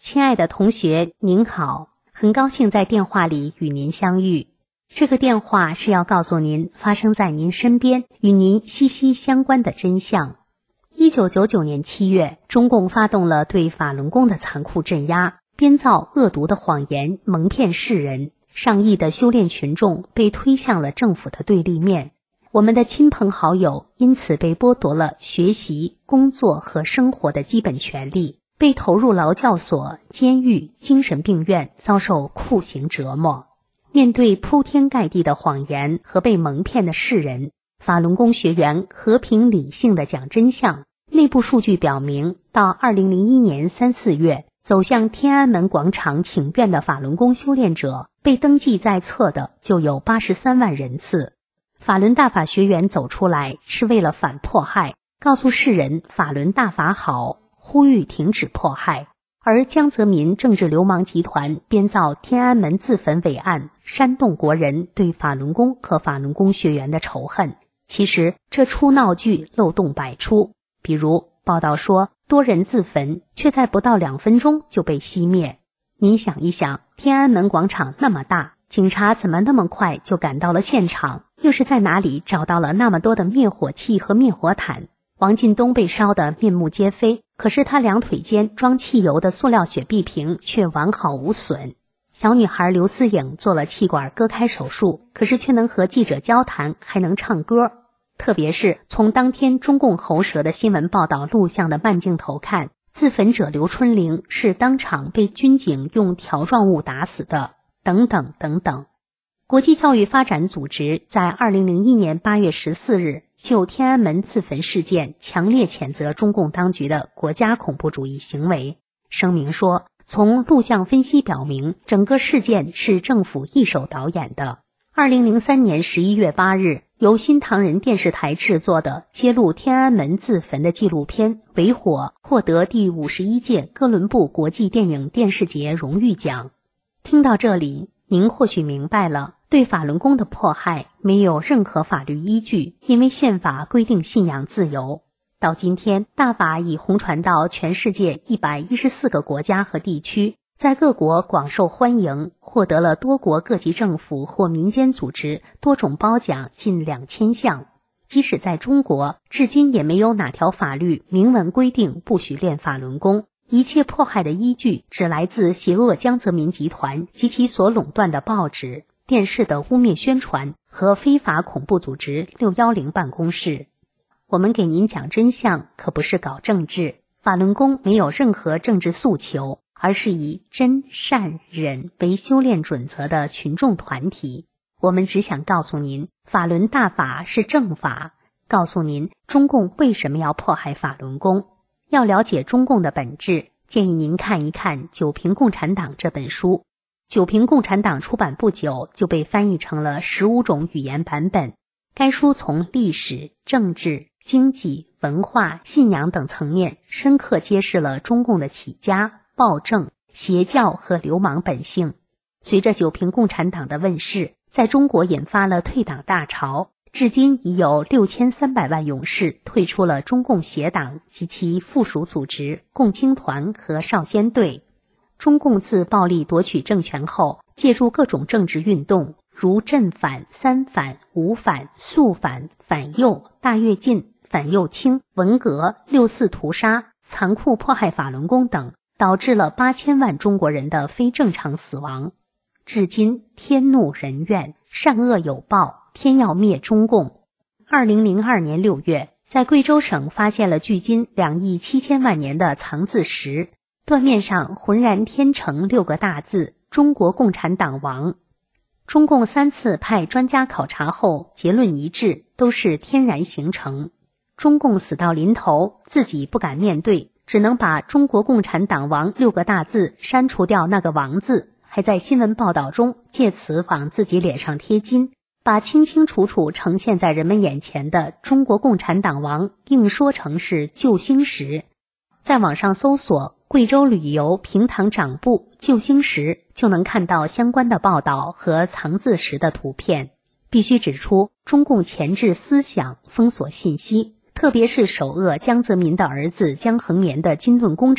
亲爱的同学，您好，很高兴在电话里与您相遇。这个电话是要告诉您发生在您身边与您息息相关的真相。1999年7月，中共发动了对法轮功的残酷镇压，编造恶毒的谎言，蒙骗世人，上亿的修炼群众被推向了政府的对立面。我们的亲朋好友因此被剥夺了学习、工作和生活的基本权利，被投入劳教所、监狱、精神病院，遭受酷刑折磨。面对铺天盖地的谎言和被蒙骗的世人，法轮功学员和平理性地讲真相。内部数据表明，到2001年3、4月，走向天安门广场请愿的法轮功修炼者被登记在册的就有83万人次。法轮大法学员走出来是为了反迫害，告诉世人法轮大法好，呼吁停止迫害。而江泽民政治流氓集团编造天安门自焚伪案，煽动国人对法轮功和法轮功学员的仇恨。其实这出闹剧漏洞百出，比如报道说多人自焚，却在不到2分钟就被熄灭。您想一想，天安门广场那么大，警察怎么那么快就赶到了现场？又是在哪里找到了那么多的灭火器和灭火毯？王进东被烧得面目皆非，可是他两腿间装汽油的塑料雪碧瓶却完好无损。小女孩刘思颖做了气管割开手术，可是却能和记者交谈，还能唱歌。特别是从当天中共喉舌的新闻报道录像的慢镜头看，自焚者刘春玲是当场被军警用条状物打死的，等等等等。国际教育发展组织在2001年8月14日就天安门自焚事件强烈谴责中共当局的国家恐怖主义行为。声明说，从录像分析表明，整个事件是政府一手导演的。2003年11月8日，由新唐人电视台制作的揭露天安门自焚的纪录片《为火》获得第51届哥伦布国际电影电视节荣誉奖。听到这里，您或许明白了，对法轮功的迫害没有任何法律依据，因为宪法规定信仰自由。到今天，大法已红传到全世界114个国家和地区，在各国广受欢迎，获得了多国各级政府或民间组织多种褒奖近2000项。即使在中国，至今也没有哪条法律明文规定不许练法轮功。一切迫害的依据只来自邪恶江泽民集团及其所垄断的报纸、电视的污蔑宣传和非法恐怖组织610办公室。我们给您讲真相，可不是搞政治。法轮功没有任何政治诉求，而是以真、善、忍为修炼准则的群众团体。我们只想告诉您，法轮大法是正法，告诉您中共为什么要迫害法轮功。要了解中共的本质，建议您看一看《九评共产党》这本书。九评共产党出版不久就被翻译成了15种语言版本。该书从历史、政治、经济、文化、信仰等层面深刻揭示了中共的起家、暴政、邪教和流氓本性。随着九评共产党的问世，在中国引发了退党大潮，至今已有6300万勇士退出了中共邪党及其附属组织共青团和少先队。中共自暴力夺取政权后，借助各种政治运动，如镇反、三反、五反、肃反、反右、大跃进、反右倾、文革、6·4屠杀、残酷迫害法轮功等，导致了8000万中国人的非正常死亡。至今天怒人怨，善恶有报，天要灭中共。2002年6月，在贵州省发现了距今2亿7千万年的藏字石，断面上浑然天成6个大字：中国共产党亡。中共3次派专家考察后，结论一致，都是天然形成。中共死到临头，自己不敢面对，只能把中国共产党亡6个大字删除掉那个亡字，还在新闻报道中借此往自己脸上贴金，把清清楚楚呈现在人们眼前的中国共产党亡硬说成是救星石。在网上搜索贵州旅游平塘长部救星石，就能看到相关的报道和藏字石的图片。必须指出，中共钳制思想，封锁信息，特别是首恶江泽民的儿子江恒年的金盾工程，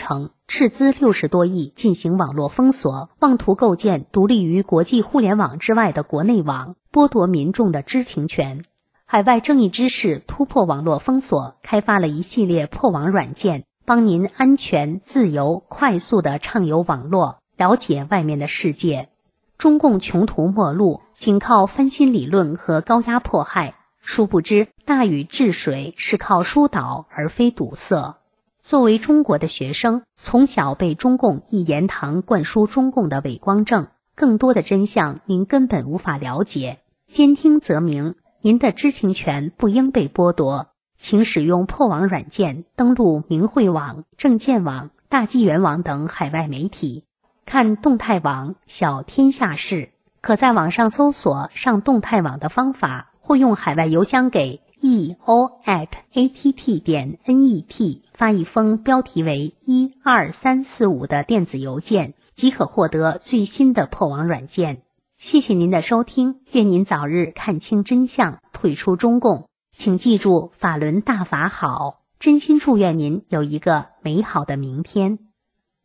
斥资60多亿进行网络封锁，妄图构建独立于国际互联网之外的国内网，剥夺民众的知情权。海外正义之士突破网络封锁，开发了一系列破网软件，帮您安全、自由、快速地畅游网络，了解外面的世界。中共穷途末路，仅靠翻新理论和高压迫害，殊不知大禹治水是靠疏导而非堵塞。作为中国的学生，从小被中共一言堂灌输中共的伪光正，更多的真相您根本无法了解。兼听则明，您的知情权不应被剥夺。请使用破网软件登录明慧网、证件网、大纪元网等海外媒体，看动态网、小天下事，可在网上搜索上动态网的方法，或用海外邮箱给 eo@att.net 发一封标题为12345的电子邮件，即可获得最新的破网软件。谢谢您的收听，愿您早日看清真相，退出中共。请记住，法轮大法好，真心祝愿您有一个美好的明天。